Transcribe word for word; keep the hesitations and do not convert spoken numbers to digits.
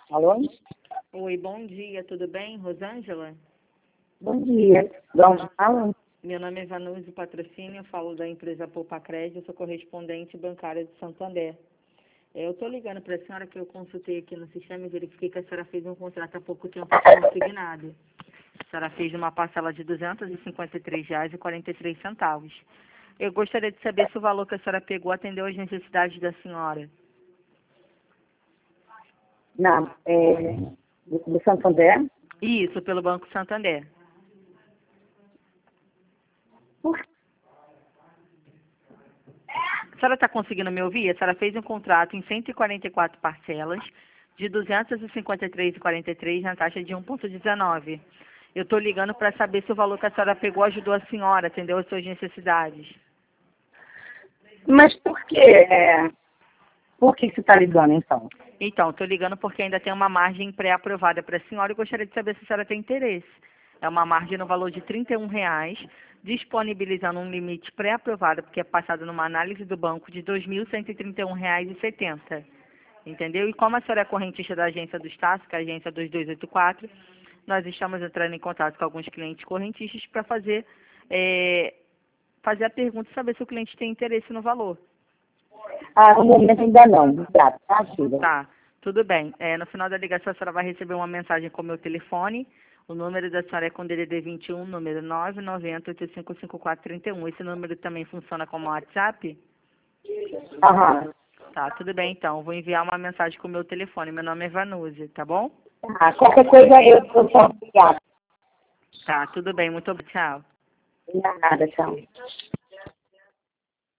Alô? Oi, bom dia, tudo bem? Rosângela? Bom dia. De onde fala? Meu nome é Vanusa Patrocínio, eu falo da empresa Poupa Crédito, eu sou correspondente bancária de Santander. É, Eu estou ligando para a senhora que eu consultei aqui no sistema e verifiquei que a senhora fez um contrato há pouco tempo consignado. A senhora fez uma parcela de duzentos e cinquenta e três reais e quarenta e três centavos. Eu gostaria de saber se o valor que a senhora pegou atendeu às necessidades da senhora. Não, é do, do Santander. Isso, pelo Banco Santander. Por A senhora está conseguindo me ouvir? A senhora fez um contrato em cento e quarenta e quatro parcelas de duzentos e cinquenta e três reais e quarenta e três centavos na taxa de um vírgula dezenove. Eu estou ligando para saber se o valor que a senhora pegou ajudou a senhora, atendeu às suas necessidades. Mas por que, é, por que você está ligando, então? Então, estou ligando porque ainda tem uma margem pré-aprovada para a senhora e gostaria de saber se a senhora tem interesse. É uma margem no valor de trinta e um reais, disponibilizando um limite pré-aprovado, porque é passado numa análise do banco de dois mil cento e trinta e um reais e setenta centavos. Entendeu? E como a senhora é correntista da agência do Estácio, que é a agência dois dois oito quatro, nós estamos entrando em contato com alguns clientes correntistas para fazer, é, fazer a pergunta e saber se o cliente tem interesse no valor. Ah, no momento ainda não. Obrigada, tá, filha? Tá, tudo bem. É, no final da ligação, a senhora vai receber uma mensagem com o meu telefone. O número da senhora é com D D D vinte e um, número nove nove zero oito cinco cinco quatro três um. Esse número também funciona como WhatsApp? Aham. Tá, tudo bem então. Vou enviar uma mensagem com o meu telefone. Meu nome é Vanusa, tá bom? Ah, qualquer coisa eu eu só obrigada. Tá, tudo bem. Muito obrigada. Tchau. Nada, tchau.